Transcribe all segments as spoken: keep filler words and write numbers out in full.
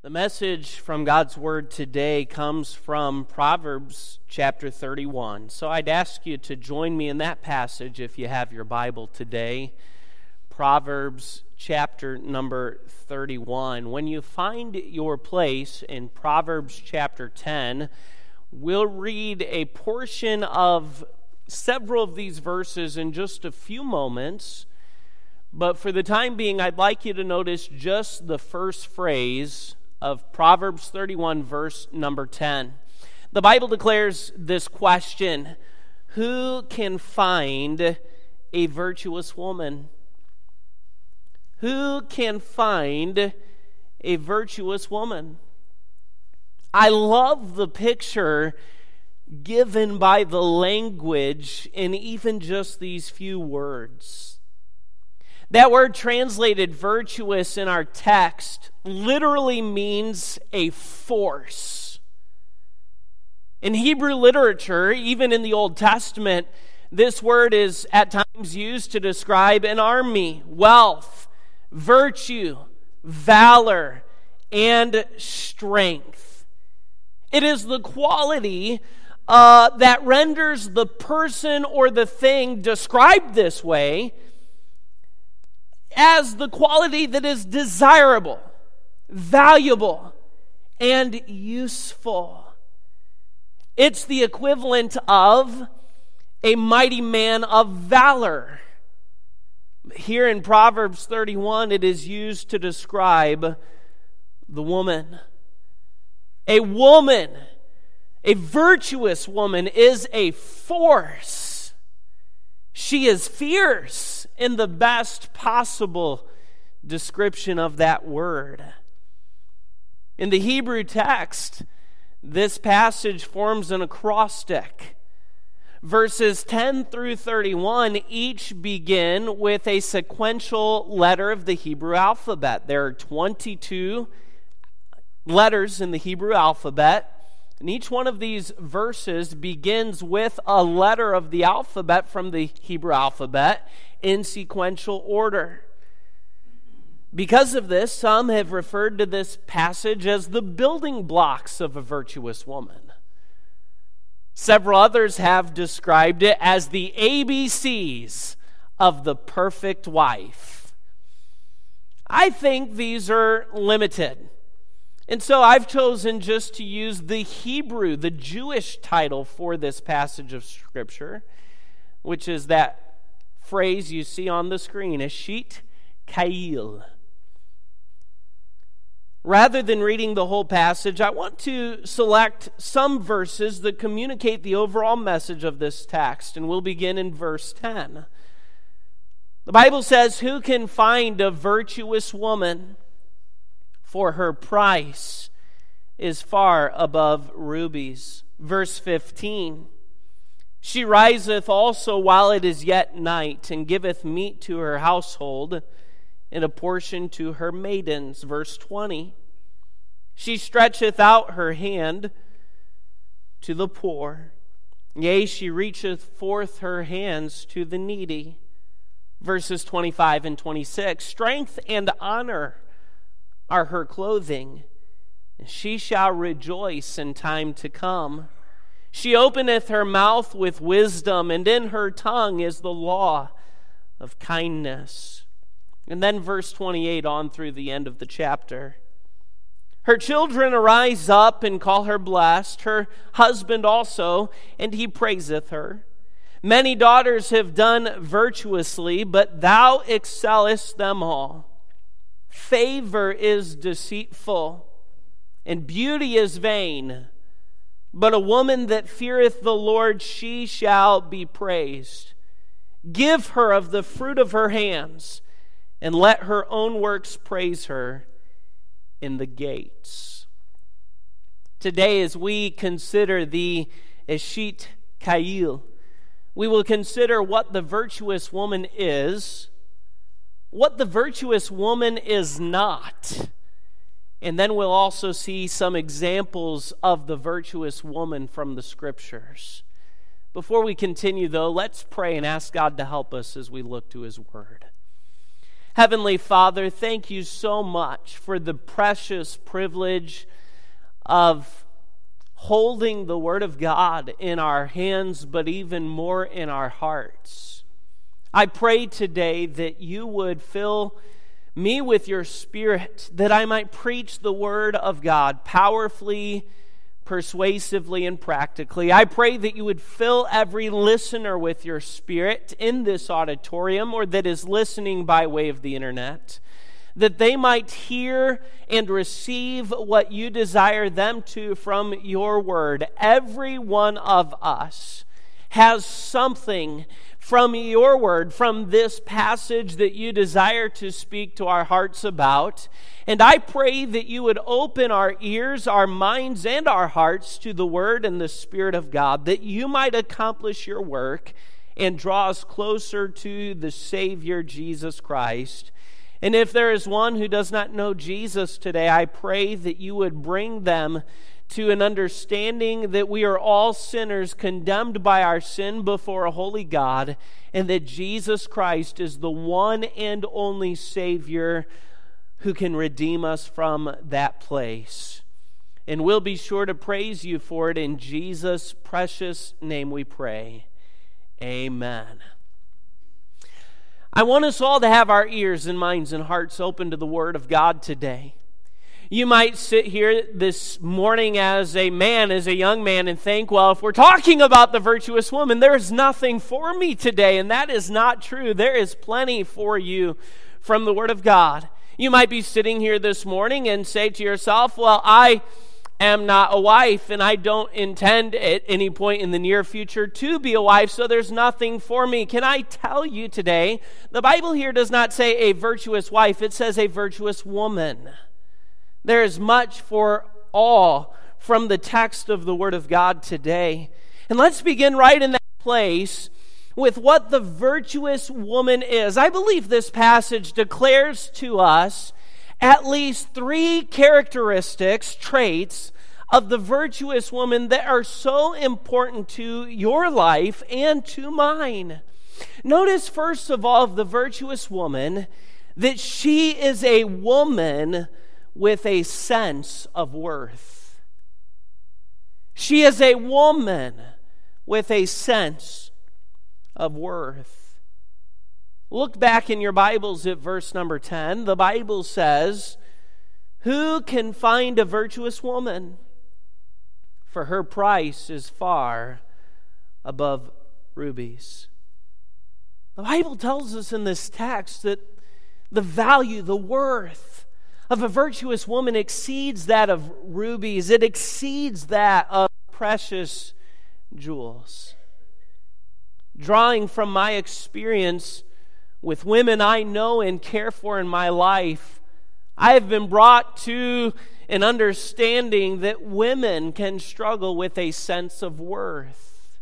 The message from God's Word today comes from Proverbs chapter thirty-one. So I'd ask you to join me in that passage if you have your Bible today. Proverbs chapter number thirty-one. When you find your place in Proverbs chapter ten, we'll read a portion of several of these verses in just a few moments. But for the time being, I'd like you to notice just the first phrase of Proverbs thirty-one, verse number ten. The Bible declares this question: who can find a virtuous woman? Who can find a virtuous woman? I love the picture given by the language in even just these few words. That word translated virtuous in our text literally means a force. In Hebrew literature, even in the Old Testament, this word is at times used to describe an army, wealth, virtue, valor, and strength. It is the quality uh, that renders the person or the thing described this way as the quality that is desirable, valuable, and useful. It's the equivalent of a mighty man of valor. Here in Proverbs thirty-one, it is used to describe the woman. A woman, a virtuous woman, is a force. She is fierce in the best possible description of that word. In the Hebrew text, this passage forms an acrostic. Verses ten through thirty-one each begin with a sequential letter of the Hebrew alphabet. There are twenty-two letters in the Hebrew alphabet. And each one of these verses begins with a letter of the alphabet from the Hebrew alphabet in sequential order. Because of this, some have referred to this passage as the building blocks of a virtuous woman. Several others have described it as the A B Cs of the perfect wife. I think these are limited. And so I've chosen just to use the Hebrew, the Jewish title for this passage of Scripture, which is that phrase you see on the screen, Eshet Chayil. Rather than reading the whole passage, I want to select some verses that communicate the overall message of this text, and we'll begin in verse ten. The Bible says, "Who can find a virtuous woman? For her price is far above rubies." Verse fifteen, "She riseth also while it is yet night, and giveth meat to her household, and a portion to her maidens." Verse twenty, "She stretcheth out her hand to the poor, yea, she reacheth forth her hands to the needy." Verses twenty-five and twenty-six, "Strength and honor are her clothing, and she shall rejoice in time to come. She openeth her mouth with wisdom, and in her tongue is the law of kindness." And then verse twenty-eight on through the end of the chapter. "Her children arise up and call her blessed, her husband also, and he praiseth her. Many daughters have done virtuously, but thou excellest them all. Favor is deceitful, and beauty is vain. But a woman that feareth the Lord, she shall be praised. Give her of the fruit of her hands, and let her own works praise her in the gates." Today, as we consider the Eshet Chayil, we will consider what the virtuous woman is, what the virtuous woman is not, and then we'll also see some examples of the virtuous woman from the Scriptures. Before we continue, though, let's pray and ask God to help us as we look to His Word. Heavenly Father, thank you so much for the precious privilege of holding the Word of God in our hands, but even more in our hearts. I pray today that you would fill me with your Spirit, that I might preach the Word of God powerfully, persuasively, and practically. I pray that you would fill every listener with your Spirit in this auditorium or that is listening by way of the internet, that they might hear and receive what you desire them to from your word. Every one of us has something from your word, from this passage that you desire to speak to our hearts about. And I pray that you would open our ears, our minds, and our hearts to the word and the Spirit of God, that you might accomplish your work and draw us closer to the Savior, Jesus Christ. And if there is one who does not know Jesus today, I pray that you would bring them to an understanding that we are all sinners condemned by our sin before a holy God, and that Jesus Christ is the one and only Savior who can redeem us from that place. And we'll be sure to praise you for it. In Jesus' precious name we pray. Amen. I want us all to have our ears and minds and hearts open to the Word of God today. You might sit here this morning as a man, as a young man, and think, well, if we're talking about the virtuous woman, there is nothing for me today, and that is not true. There is plenty for you from the Word of God. You might be sitting here this morning and say to yourself, well, I am not a wife, and I don't intend at any point in the near future to be a wife, so there's nothing for me. Can I tell you today, the Bible here does not say a virtuous wife, it says a virtuous woman. There is much for all from the text of the Word of God today. And let's begin right in that place with what the virtuous woman is. I believe this passage declares to us at least three characteristics, traits of the virtuous woman that are so important to your life and to mine. Notice first of all of the virtuous woman that she is a woman with a sense of worth. She is a woman with a sense of worth. Look back in your Bibles at verse number ten. The Bible says, "Who can find a virtuous woman? For her price is far above rubies." The Bible tells us in this text that the value, the worth of a virtuous woman exceeds that of rubies. It exceeds that of precious jewels. Drawing from my experience with women I know and care for in my life, I have been brought to an understanding that women can struggle with a sense of worth,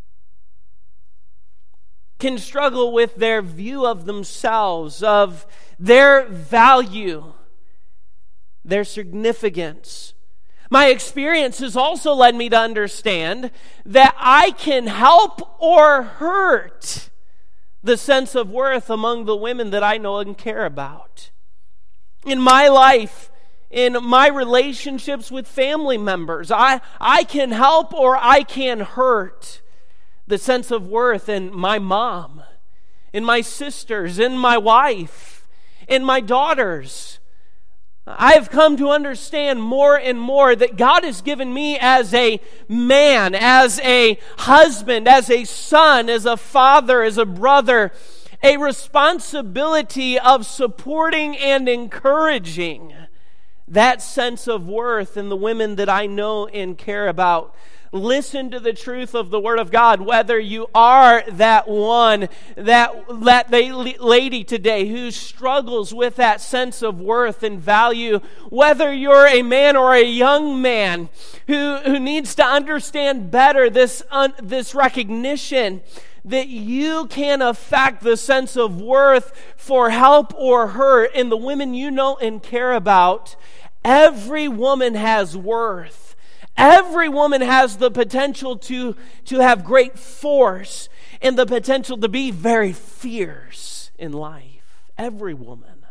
can struggle with their view of themselves, of their value, their significance. My experience has also led me to understand that I can help or hurt the sense of worth among the women that I know and care about. In my life, in my relationships with family members, I, I can help or I can hurt the sense of worth in my mom, in my sisters, in my wife, in my daughters. I have come to understand more and more that God has given me as a man, as a husband, as a son, as a father, as a brother, a responsibility of supporting and encouraging that sense of worth in the women that I know and care about. Listen to the truth of the Word of God, whether you are that one, that, that lady today who struggles with that sense of worth and value, whether you're a man or a young man who, who needs to understand better this, un, this recognition that you can affect the sense of worth for help or hurt in the women you know and care about. Every woman has worth. Every woman has the potential to, to have great force and the potential to be very fierce in life. every woman.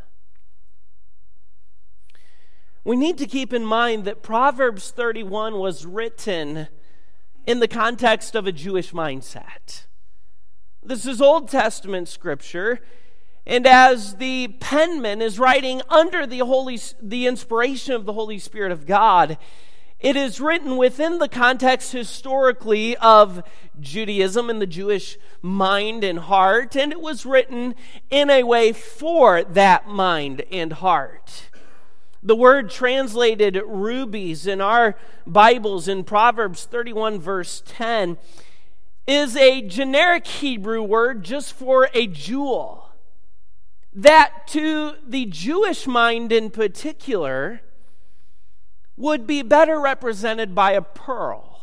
We need to keep in mind that Proverbs thirty-one was written in the context of a Jewish mindset. This is Old Testament scripture, and as the penman is writing under the Holy, the inspiration of the Holy Spirit of God, it is written within the context historically of Judaism and the Jewish mind and heart, and it was written in a way for that mind and heart. The word translated rubies in our Bibles in Proverbs thirty-one verse ten is a generic Hebrew word just for a jewel that to the Jewish mind in particular would be better represented by a pearl.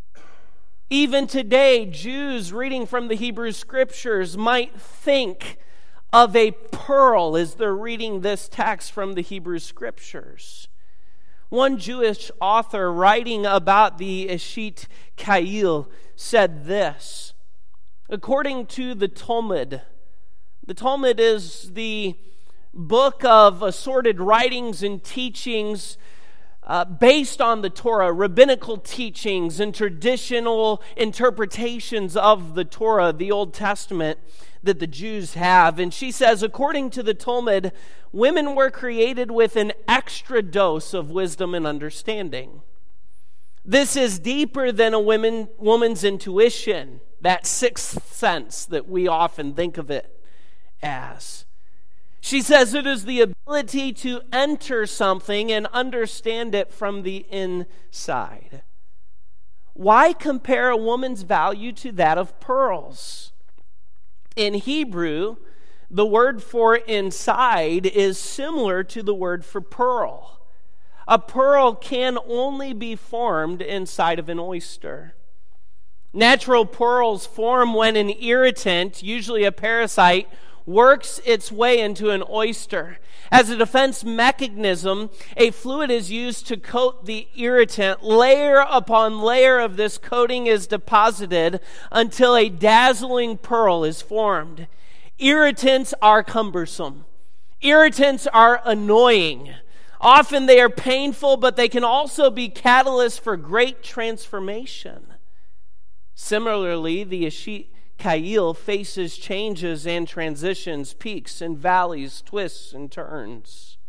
Even today, Jews reading from the Hebrew Scriptures might think of a pearl as they're reading this text from the Hebrew Scriptures. One Jewish author writing about the Eshit Kail said this: according to the Talmud, the Talmud is the book of assorted writings and teachings Uh, based on the Torah, rabbinical teachings and traditional interpretations of the Torah, the Old Testament that the Jews have. And she says, according to the Talmud, women were created with an extra dose of wisdom and understanding. This is deeper than a woman, woman's intuition, that sixth sense that we often think of it as. She says it is the ability to enter something and understand it from the inside. Why compare a woman's value to that of pearls? In Hebrew, the word for inside is similar to the word for pearl. A pearl can only be formed inside of an oyster. Natural pearls form when an irritant, usually a parasite, works its way into an oyster. As a defense mechanism, a fluid is used to coat the irritant. Layer upon layer of this coating is deposited until a dazzling pearl is formed. Irritants are cumbersome. Irritants are annoying. Often they are painful, but they can also be catalysts for great transformation. Similarly, the Eshit Kail faces changes and transitions, peaks and valleys, twists and turns.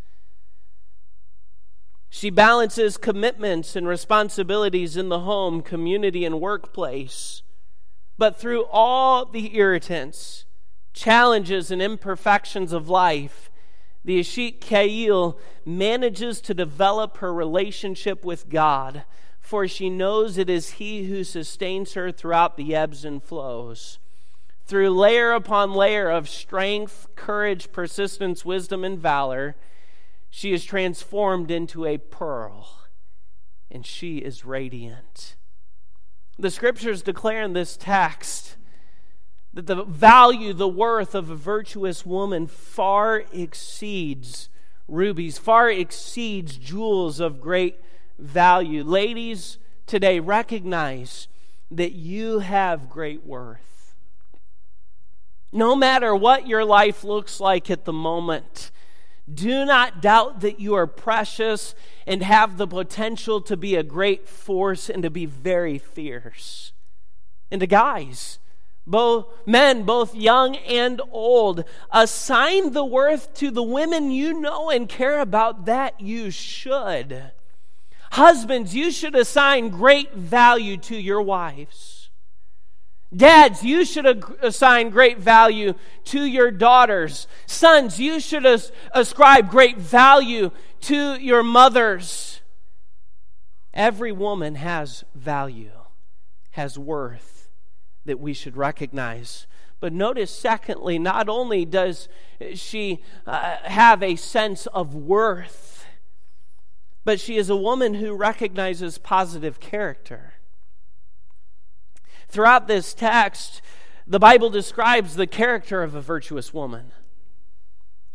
She balances commitments and responsibilities in the home, community, and workplace. But through all the irritants, challenges, and imperfections of life, the Eshit Kail manages to develop her relationship with God, for she knows it is He who sustains her throughout the ebbs and flows. Through layer upon layer of strength, courage, persistence, wisdom, and valor, she is transformed into a pearl, and she is radiant. The Scriptures declare in this text that the value, the worth of a virtuous woman far exceeds rubies, far exceeds jewels of great value. Ladies, today recognize that you have great worth. No matter what your life looks like at the moment, do not doubt that you are precious and have the potential to be a great force and to be very fierce. And to guys, both men, both young and old, assign the worth to the women you know and care about that you should. Husbands, you should assign great value to your wives. Dads, you should assign great value to your daughters. Sons, you should as- ascribe great value to your mothers. Every woman has value, has worth that we should recognize. But notice, secondly, not only does she uh, have a sense of worth, but she is a woman who recognizes positive character. Throughout this text, the Bible describes the character of a virtuous woman.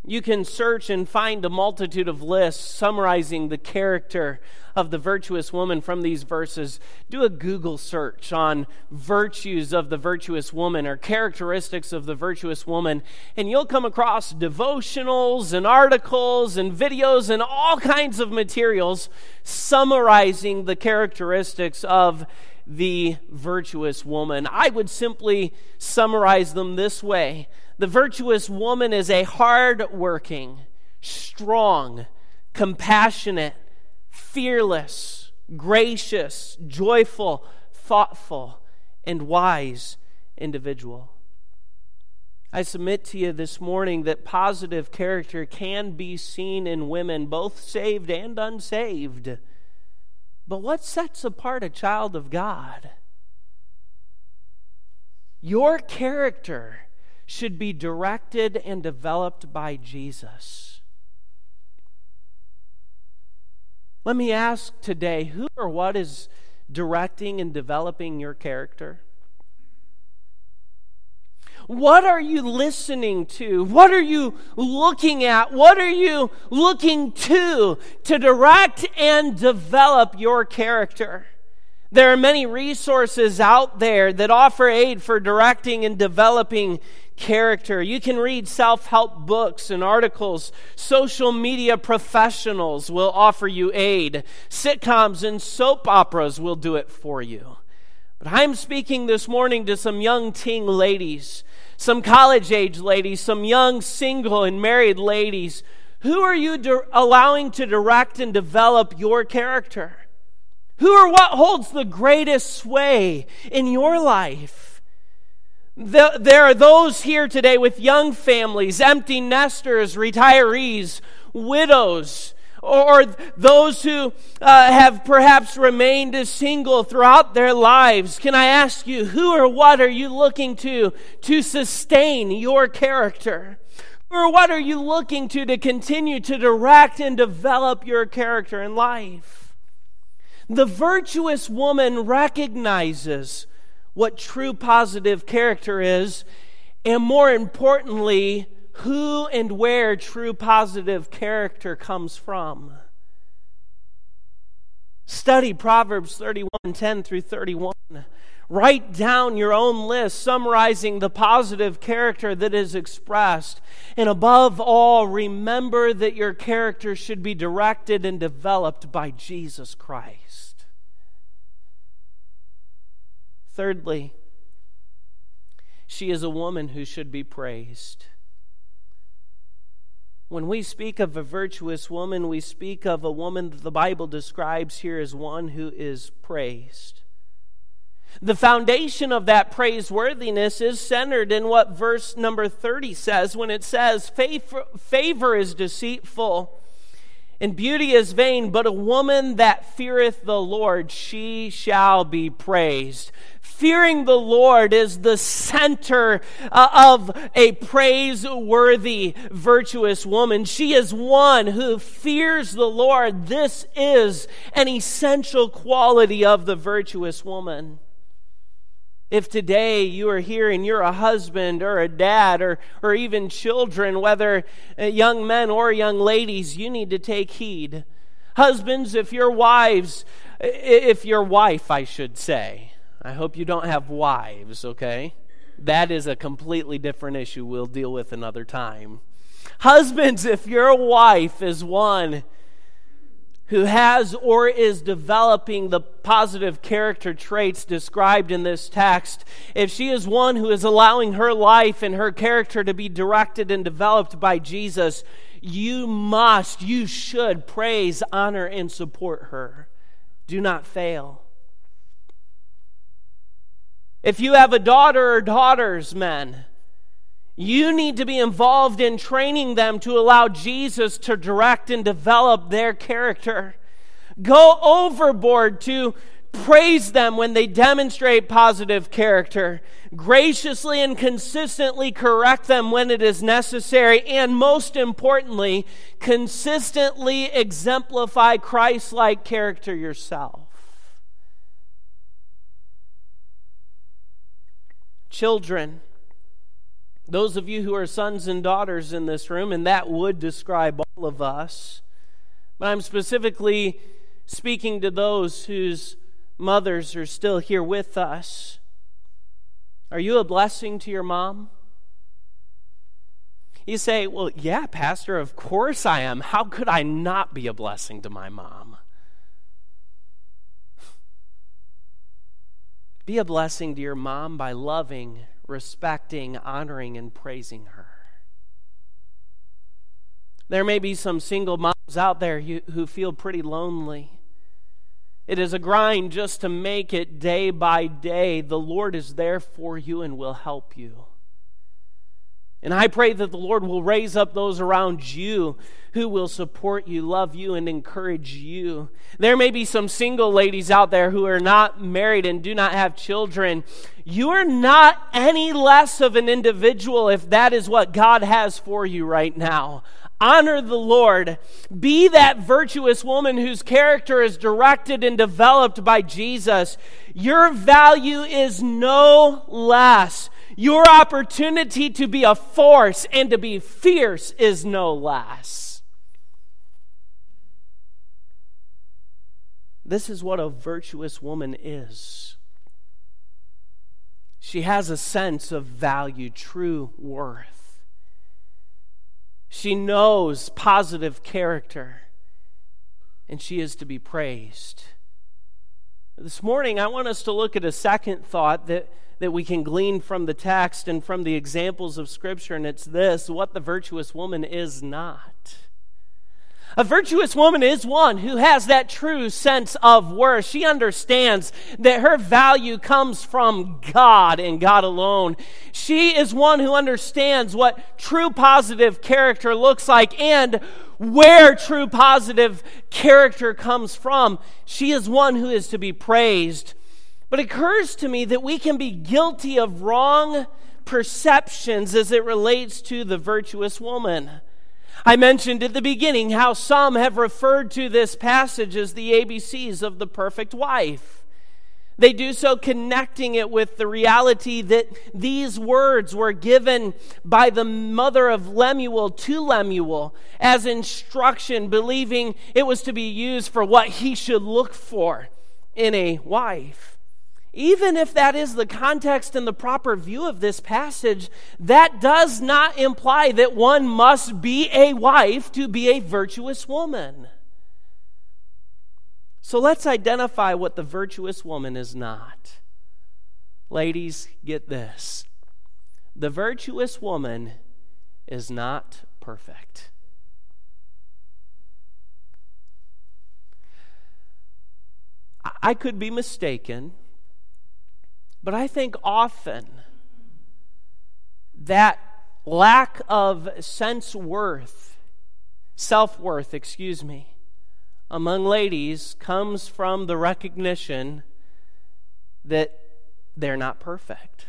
You can search and find a multitude of lists summarizing the character of the virtuous woman from these verses. Do a Google search on virtues of the virtuous woman or characteristics of the virtuous woman, and you'll come across devotionals and articles and videos and all kinds of materials summarizing the characteristics of the virtuous woman. I would simply summarize them this way. The virtuous woman is a hard-working, strong, compassionate, fearless, gracious, joyful, thoughtful, and wise individual. I submit to you this morning that positive character can be seen in women, both saved and unsaved. But what sets apart a child of God? Your character should be directed and developed by Jesus. Let me ask today, who or what is directing and developing your character? What are you listening to? What are you looking at? What are you looking to to direct and develop your character? There are many resources out there that offer aid for directing and developing character. You can read self-help books and articles. Social media professionals will offer you aid. Sitcoms and soap operas will do it for you. But I'm speaking this morning to some young teen ladies, some college-age ladies, some young single and married ladies. Who are you di- allowing to direct and develop your character? Who or what holds the greatest sway in your life? The, there are those here today with young families, empty nesters, retirees, widows, or, or those who uh, have perhaps remained single throughout their lives. Can I ask you, who or what are you looking to to sustain your character? Who or what are you looking to to continue to direct and develop your character in life? The virtuous woman recognizes what true positive character is, and more importantly, who and where true positive character comes from. Study Proverbs thirty-one, ten through thirty-one. Write down your own list summarizing the positive character that is expressed. And above all, remember that your character should be directed and developed by Jesus Christ. Thirdly, she is a woman who should be praised. When we speak of a virtuous woman, we speak of a woman that the Bible describes here as one who is praised. The foundation of that praiseworthiness is centered in what verse number thirty says when it says, Favor, favor is deceitful and beauty is vain, but a woman that feareth the Lord, she shall be praised. Fearing the Lord is the center uh, of a praiseworthy, virtuous woman. She is one who fears the Lord. This is an essential quality of the virtuous woman. If today you are here and you're a husband or a dad or, or even children, whether young men or young ladies, you need to take heed. Husbands, if your wives, if your wife, I should say, I hope you don't have wives, okay? That is a completely different issue we'll deal with another time. Husbands, if your wife is one who has or is developing the positive character traits described in this text, if she is one who is allowing her life and her character to be directed and developed by Jesus, you must, you should praise, honor, and support her. Do not fail. If you have a daughter or daughters, men, you need to be involved in training them to allow Jesus to direct and develop their character. Go overboard to praise them when they demonstrate positive character. Graciously and consistently correct them when it is necessary. And most importantly, consistently exemplify Christ-like character yourself. Children, Those of you who are sons and daughters in this room, and that would describe all of us, but I'm specifically speaking to those whose mothers are still here with us. Are you a blessing to your mom? You say, well, yeah, Pastor, of course I am. How could I not be a blessing to my mom? Be a blessing to your mom by loving, respecting, honoring, and praising her. There may be some single moms out there who feel pretty lonely. It is a grind just to make it day by day. The Lord is there for you and will help you. And I pray that the Lord will raise up those around you who will support you, love you, and encourage you. There may be some single ladies out there who are not married and do not have children. You are not any less of an individual if that is what God has for you right now. Honor the Lord. Be that virtuous woman whose character is directed and developed by Jesus. Your value is no less. Your opportunity to be a force and to be fierce is no less. This is what a virtuous woman is. She has a sense of value, true worth. She knows positive character, and she is to be praised. This morning, I want us to look at a second thought that that we can glean from the text and from the examples of Scripture, and it's this: what the virtuous woman is not. A virtuous woman is one who has that true sense of worth. She understands that her value comes from God and God alone. She is one who understands what true positive character looks like and where true positive character comes from. She is one who is to be praised. But it occurs to me that we can be guilty of wrong perceptions as it relates to the virtuous woman. I mentioned at the beginning how some have referred to this passage as the A B Cs of the perfect wife. They do so connecting it with the reality that these words were given by the mother of Lemuel to Lemuel as instruction, believing it was to be used for what he should look for in a wife. Even if that is the context and the proper view of this passage, that does not imply that one must be a wife to be a virtuous woman. So let's identify what the virtuous woman is not. Ladies, get this. The virtuous woman is not perfect. I could be mistaken, but I think often that lack of sense worth, self-worth, excuse me, among ladies comes from the recognition that they're not perfect.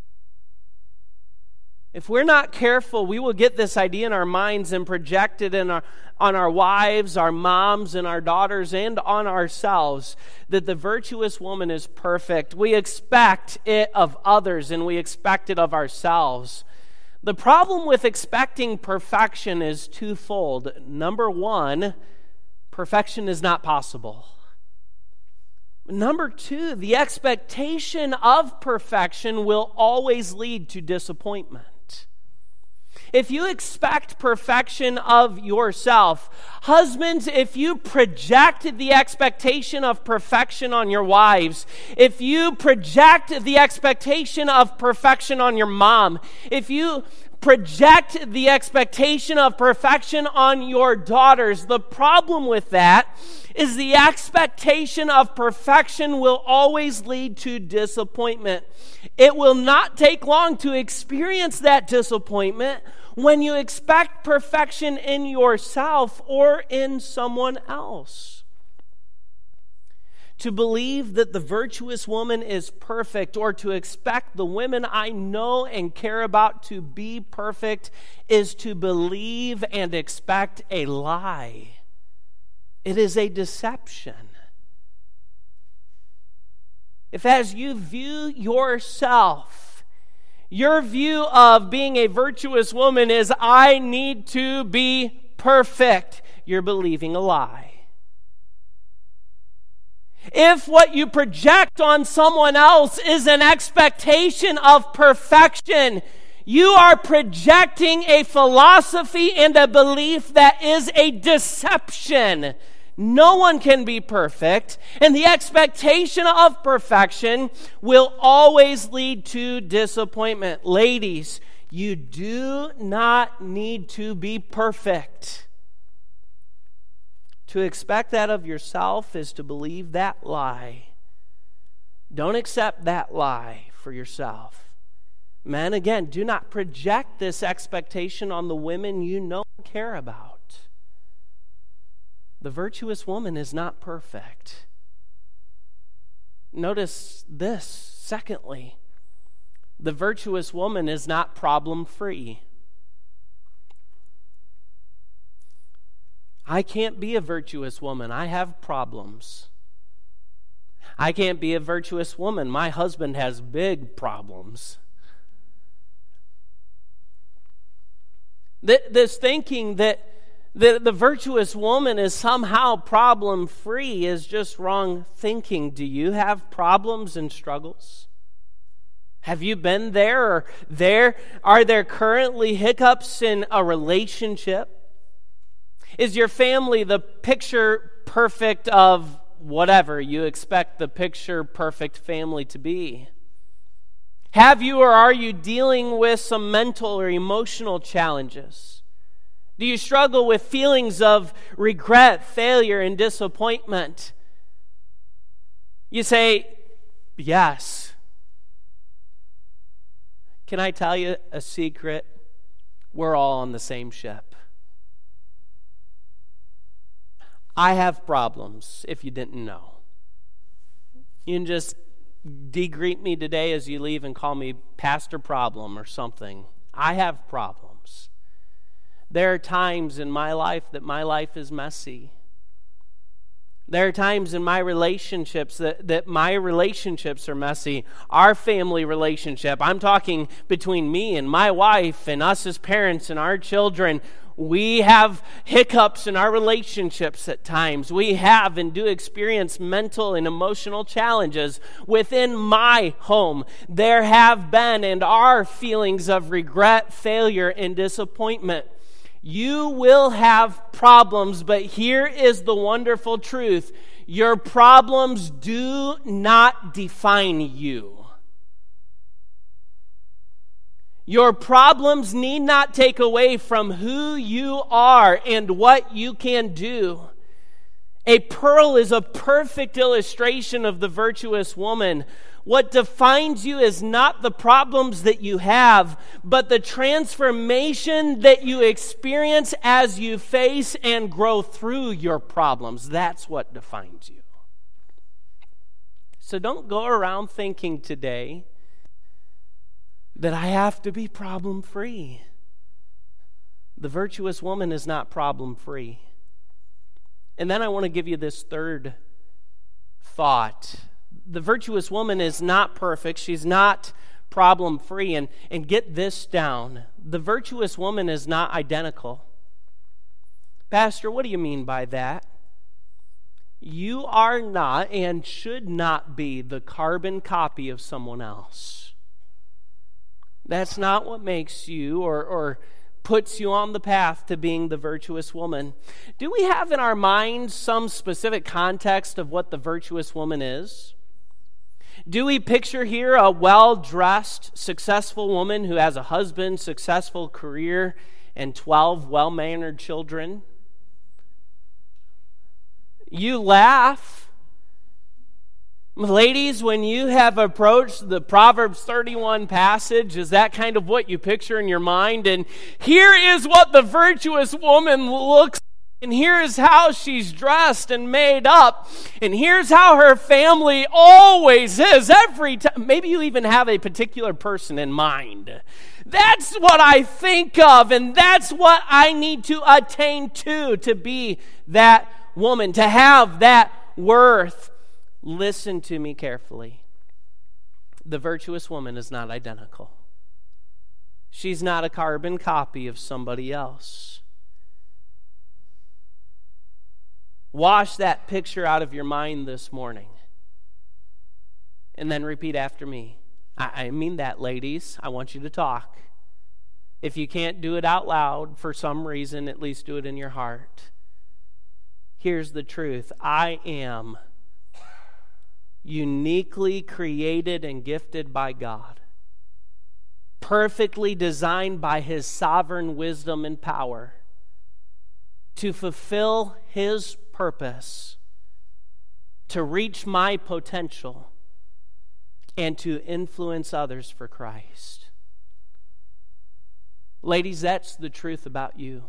If we're not careful, we will get this idea in our minds and project it in our, on our wives, our moms, and our daughters, and on ourselves, that the virtuous woman is perfect. We expect it of others, and we expect it of ourselves. The problem with expecting perfection is twofold. Number one, perfection is not possible. Number two, the expectation of perfection will always lead to disappointment. If you expect perfection of yourself, husbands, if you project the expectation of perfection on your wives, if you project the expectation of perfection on your mom, if you project the expectation of perfection on your daughters, the problem with that is the expectation of perfection will always lead to disappointment. It will not take long to experience that disappointment when you expect perfection in yourself or in someone else. To believe that the virtuous woman is perfect, or to expect the women I know and care about to be perfect, is to believe and expect a lie. It is a deception. If as you view yourself, Your view of being a virtuous woman is, I need to be perfect. You're believing a lie. If what you project on someone else is an expectation of perfection, you are projecting a philosophy and a belief that is a deception. No one can be perfect, and the expectation of perfection will always lead to disappointment. Ladies, you do not need to be perfect. To expect that of yourself is to believe that lie. Don't accept that lie for yourself. Men, again, do not project this expectation on the women you know and care about. The virtuous woman is not perfect. Notice this, secondly, the virtuous woman is not problem-free. I can't be a virtuous woman. I have problems. I can't be a virtuous woman. My husband has big problems. This thinking that The, the virtuous woman is somehow problem-free is just wrong thinking. Do you have problems and struggles? Have you been there or there? Are there currently hiccups in a relationship? Is your family the picture perfect of whatever you expect the picture perfect family to be? Have you or are you dealing with some mental or emotional challenges? Do you struggle with feelings of regret, failure, and disappointment? You say, yes. Can I tell you a secret? We're all on the same ship. I have problems, if you didn't know. You can just de-greet me today as you leave and call me Pastor Problem or something. I have problems. There are times in my life that my life is messy. There are times in my relationships that, that my relationships are messy. Our family relationship, I'm talking between me and my wife and us as parents and our children. We have hiccups in our relationships at times. We have and do experience mental and emotional challenges within my home. There have been and are feelings of regret, failure, and disappointment. You will have problems, but here is the wonderful truth. Your problems do not define you. Your problems need not take away from who you are and what you can do. A pearl is a perfect illustration of the virtuous woman. What defines you is not the problems that you have, but the transformation that you experience as you face and grow through your problems. That's what defines you. So don't go around thinking today that I have to be problem-free. The virtuous woman is not problem-free. And then I want to give you this third thought. The virtuous woman is not perfect. She's not problem-free. And, and get this down. The virtuous woman is not identical. Pastor, what do you mean by that? You are not and should not be the carbon copy of someone else. That's not what makes you or, or puts you on the path to being the virtuous woman. Do we have in our minds some specific context of what the virtuous woman is? Do we picture here a well-dressed, successful woman who has a husband, successful career, and twelve well-mannered children? You laugh. Ladies, when you have approached the Proverbs thirty-one passage, is that kind of what you picture in your mind? And here is what the virtuous woman looks like. And here's how she's dressed and made up. And here's how her family always is every time. Maybe you even have a particular person in mind. That's what I think of, and that's what I need to attain to, to be that woman, to have that worth. Listen to me carefully. The virtuous woman is not identical. She's not a carbon copy of somebody else. Wash that picture out of your mind this morning. And then repeat after me. I, I mean that, ladies. I want you to talk. If you can't do it out loud for some reason, at least do it in your heart. Here's the truth. I am uniquely created and gifted by God, perfectly designed by His sovereign wisdom and power to fulfill His purpose, to reach my potential, and to influence others for Christ. Ladies, that's the truth about you.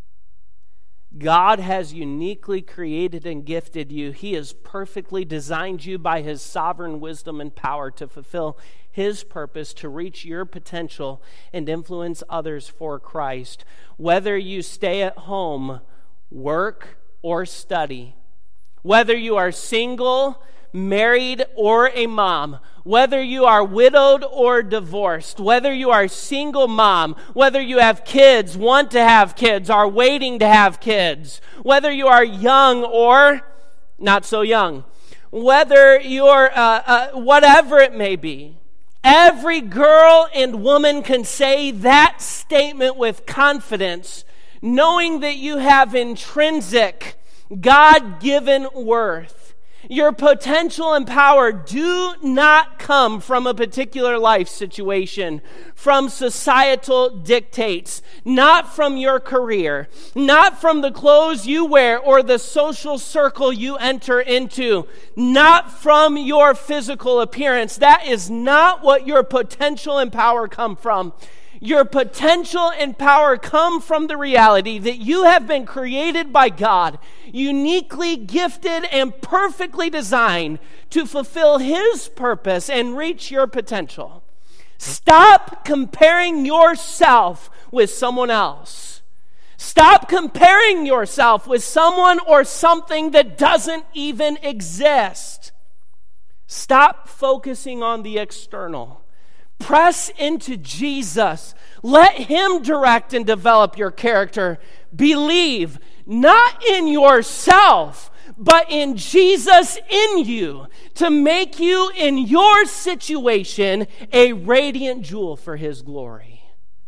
God has uniquely created and gifted you. He has perfectly designed you by His sovereign wisdom and power to fulfill His purpose, to reach your potential and influence others for Christ. Whether you stay at home, work, or study, whether you are single, married, or a mom, whether you are widowed or divorced, whether you are a single mom, whether you have kids, want to have kids, are waiting to have kids, whether you are young or not so young, whether you're uh, uh, whatever it may be, every girl and woman can say that statement with confidence, knowing that you have intrinsic, God-given worth. Your potential and power do not come from a particular life situation, from societal dictates, not from your career, not from the clothes you wear or the social circle you enter into, not from your physical appearance. That is not what your potential and power come from. Your potential and power come from the reality that you have been created by God, uniquely gifted and perfectly designed to fulfill His purpose and reach your potential. Stop comparing yourself with someone else. Stop comparing yourself with someone or something that doesn't even exist. Stop focusing on the external. Press into Jesus. Let Him direct and develop your character. Believe not in yourself, but in Jesus in you to make you in your situation a radiant jewel for His glory.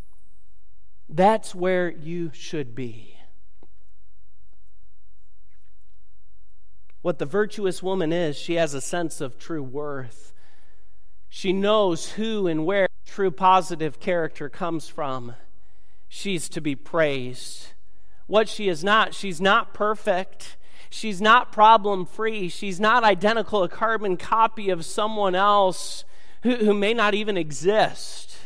That's where you should be. What the virtuous woman is, she has a sense of true worth. She knows who and where true positive character comes from. She's to be praised. What she is not, she's not perfect. She's not problem-free. She's not identical, a carbon copy of someone else who, who may not even exist.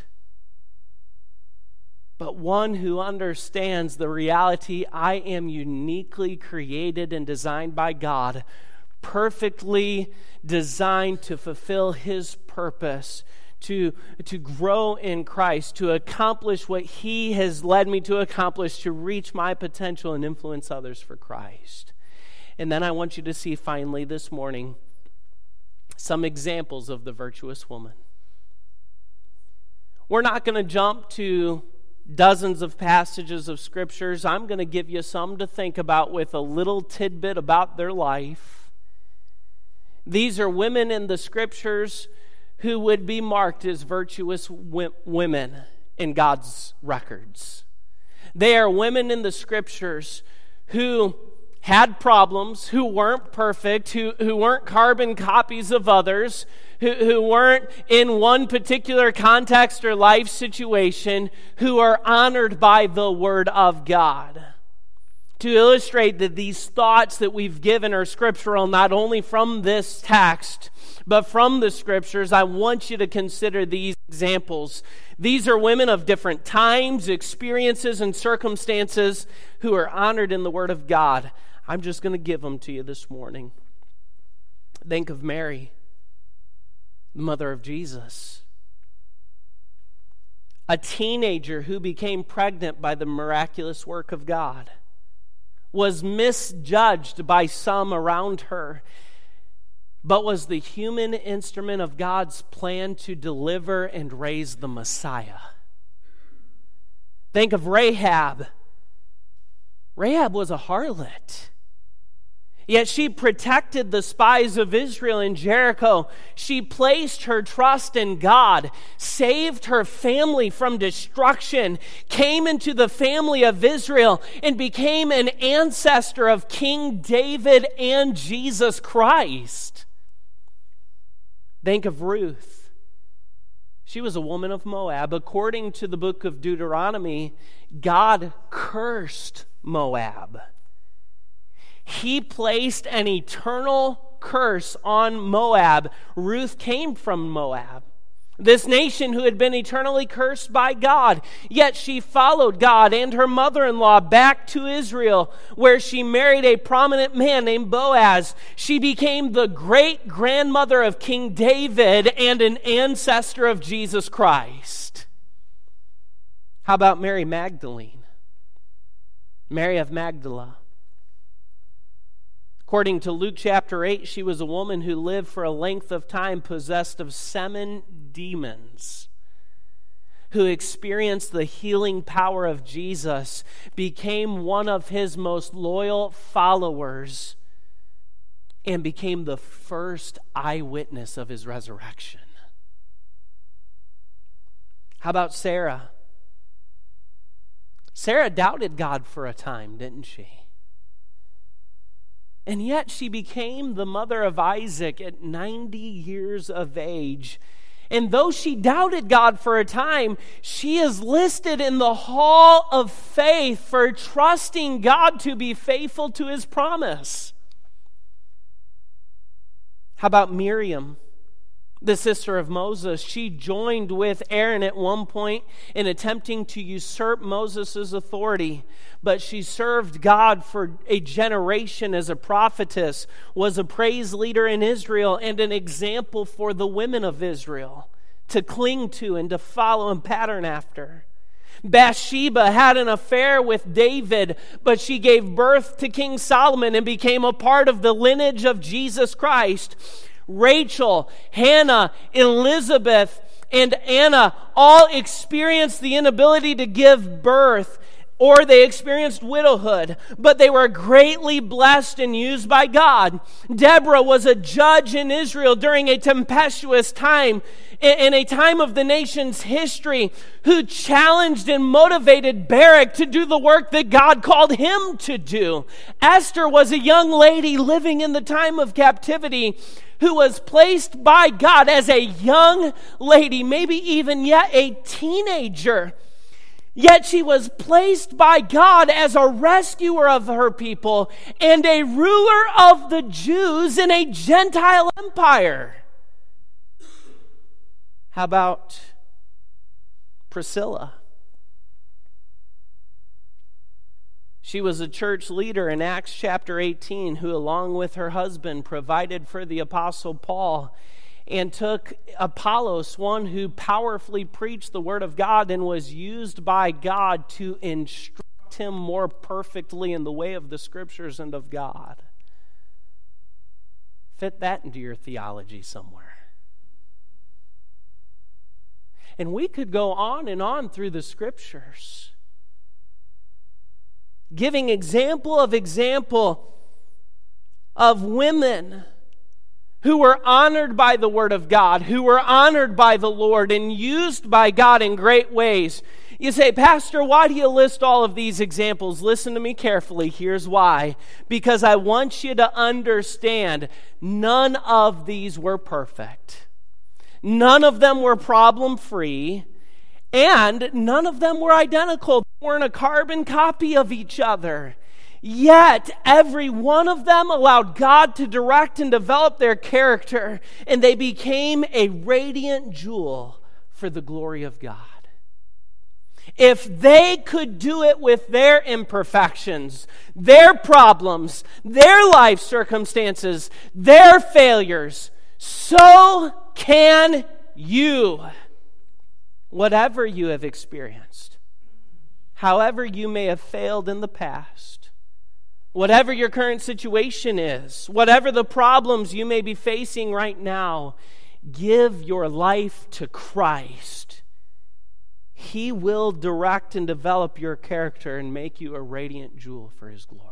But one who understands the reality, I am uniquely created and designed by God, perfectly designed to fulfill His purpose, to, to grow in Christ, to accomplish what He has led me to accomplish, to reach my potential and influence others for Christ. And then I want you to see finally this morning some examples of the virtuous woman. We're not going to jump to dozens of passages of scriptures. I'm going to give you some to think about with a little tidbit about their life. These are women in the scriptures who would be marked as virtuous w- women in God's records. They are women in the scriptures who had problems, who weren't perfect, who, who weren't carbon copies of others, who, who weren't in one particular context or life situation, who are honored by the Word of God. To illustrate that these thoughts that we've given are scriptural, not only from this text, but from the scriptures, I want you to consider these examples. These are women of different times, experiences, and circumstances who are honored in the Word of God. I'm just going to give them to you this morning. Think of Mary, the mother of Jesus. A teenager who became pregnant by the miraculous work of God, was misjudged by some around her, but was the human instrument of God's plan to deliver and raise the Messiah. Think of Rahab. Rahab was a harlot. Yet she protected the spies of Israel in Jericho. She placed her trust in God, saved her family from destruction, came into the family of Israel, and became an ancestor of King David and Jesus Christ. Think of Ruth. She was a woman of Moab. According to the book of Deuteronomy, God cursed Moab. He placed an eternal curse on Moab. Ruth came from Moab, this nation who had been eternally cursed by God. Yet she followed God and her mother-in-law back to Israel, where she married a prominent man named Boaz. She became the great-grandmother of King David and an ancestor of Jesus Christ. How about Mary Magdalene? Mary of Magdala. According to Luke chapter eight, she was a woman who lived for a length of time possessed of seven demons, who experienced the healing power of Jesus, became one of his most loyal followers, and became the first eyewitness of his resurrection. How about Sarah? Sarah doubted God for a time, didn't she? And yet she became the mother of Isaac at ninety years of age. And though she doubted God for a time, she is listed in the hall of faith for trusting God to be faithful to his promise. How about Miriam, the sister of Moses? She joined with Aaron at one point in attempting to usurp Moses' authority, but she served God for a generation as a prophetess, was a praise leader in Israel, and an example for the women of Israel to cling to and to follow and pattern after. Bathsheba had an affair with David, but she gave birth to King Solomon and became a part of the lineage of Jesus Christ. Rachel, Hannah, Elizabeth, and Anna all experienced the inability to give birth, or they experienced widowhood, but they were greatly blessed and used by God. Deborah was a judge in Israel during a tempestuous time, in a time of the nation's history, who challenged and motivated Barak to do the work that God called him to do. Esther was a young lady living in the time of captivity, who was placed by God as a young lady, maybe even yet a teenager. Yet she was placed by God as a rescuer of her people and a ruler of the Jews in a Gentile empire. How about Priscilla? She was a church leader in Acts chapter eighteen who, along with her husband, provided for the Apostle Paul and took Apollos, one who powerfully preached the Word of God and was used by God to instruct him more perfectly in the way of the Scriptures and of God. Fit that into your theology somewhere. And we could go on and on through the Scriptures, giving example of example of women who were honored by the Word of God, who were honored by the Lord and used by God in great ways. You say, Pastor, why do you list all of these examples? Listen to me carefully. Here's why. Because I want you to understand none of these were perfect. None of them were problem-free. And none of them were identical. They weren't a carbon copy of each other. Yet, every one of them allowed God to direct and develop their character, and they became a radiant jewel for the glory of God. If they could do it with their imperfections, their problems, their life circumstances, their failures, so can you. Whatever you have experienced, however you may have failed in the past, whatever your current situation is, whatever the problems you may be facing right now, give your life to Christ. He will direct and develop your character and make you a radiant jewel for His glory.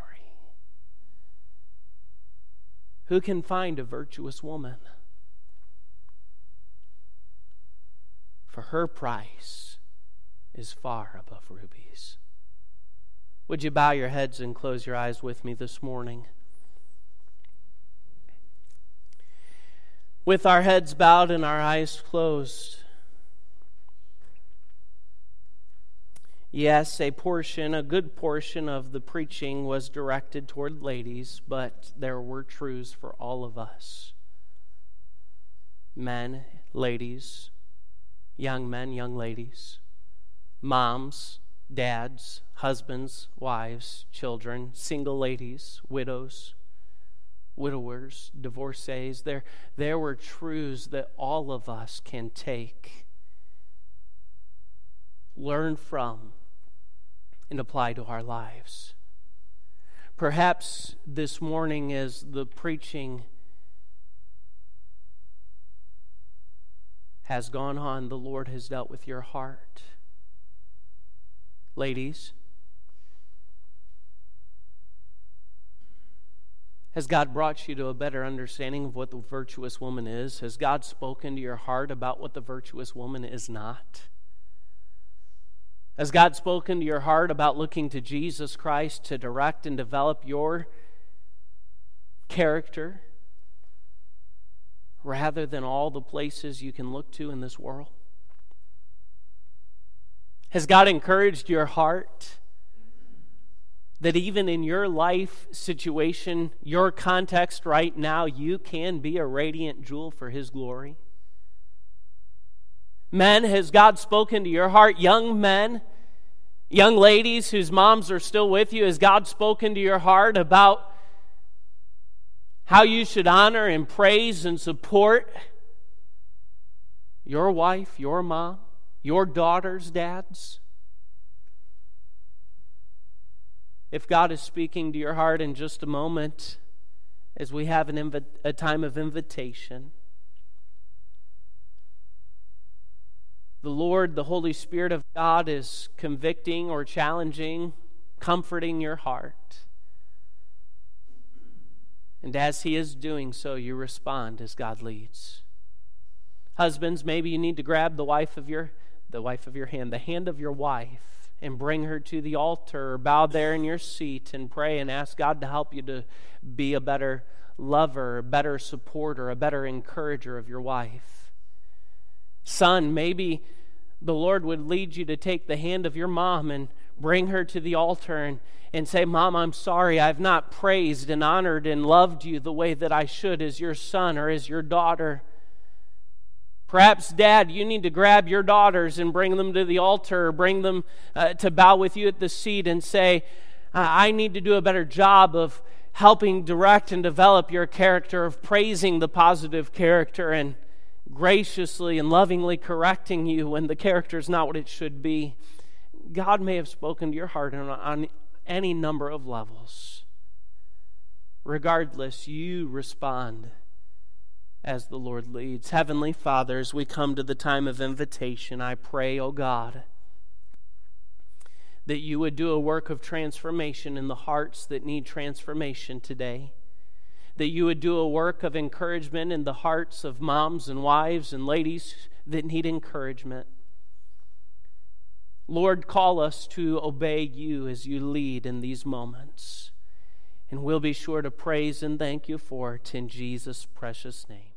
Who can find a virtuous woman? For her price is far above rubies. Would you bow your heads and close your eyes with me this morning? With our heads bowed and our eyes closed, yes, a portion, a good portion of the preaching was directed toward ladies, but there were truths for all of us. Men, ladies, young men, young ladies, moms, dads, husbands, wives, children, single ladies, widows, widowers, divorcees. There, there were truths that all of us can take, learn from, and apply to our lives. Perhaps this morning, as the preaching has gone on, the Lord has dealt with your heart. Ladies, has God brought you to a better understanding of what the virtuous woman is? Has God spoken to your heart about what the virtuous woman is not? Has God spoken to your heart about looking to Jesus Christ to direct and develop your character rather than all the places you can look to in this world? Has God encouraged your heart that even in your life situation, your context right now, you can be a radiant jewel for His glory? Men, has God spoken to your heart? Young men, young ladies whose moms are still with you, has God spoken to your heart about how you should honor and praise and support your wife, your mom, your daughters, dads? If God is speaking to your heart in just a moment, as we have an invi- a time of invitation, the Lord, the Holy Spirit of God, is convicting or challenging, comforting your heart. And as He is doing so, you respond as God leads. Husbands, maybe you need to grab the wife of your the wife of your hand, the hand of your wife, and bring her to the altar, or bow there in your seat and pray and ask God to help you to be a better lover, a better supporter, a better encourager of your wife. Son, maybe the Lord would lead you to take the hand of your mom and bring her to the altar and, and say, Mom, I'm sorry, I've not praised and honored and loved you the way that I should as your son or as your daughter. Perhaps, Dad, you need to grab your daughters and bring them to the altar, or bring them uh, to bow with you at the seat and say, I need to do a better job of helping direct and develop your character, of praising the positive character and graciously and lovingly correcting you when the character is not what it should be. God may have spoken to your heart on, on any number of levels. Regardless, you respond as the Lord leads. Heavenly Father, as we come to the time of invitation, I pray, oh God, that you would do a work of transformation in the hearts that need transformation today. That you would do a work of encouragement in the hearts of moms and wives and ladies that need encouragement. Lord, call us to obey you as you lead in these moments. And we'll be sure to praise and thank you for it in Jesus' precious name.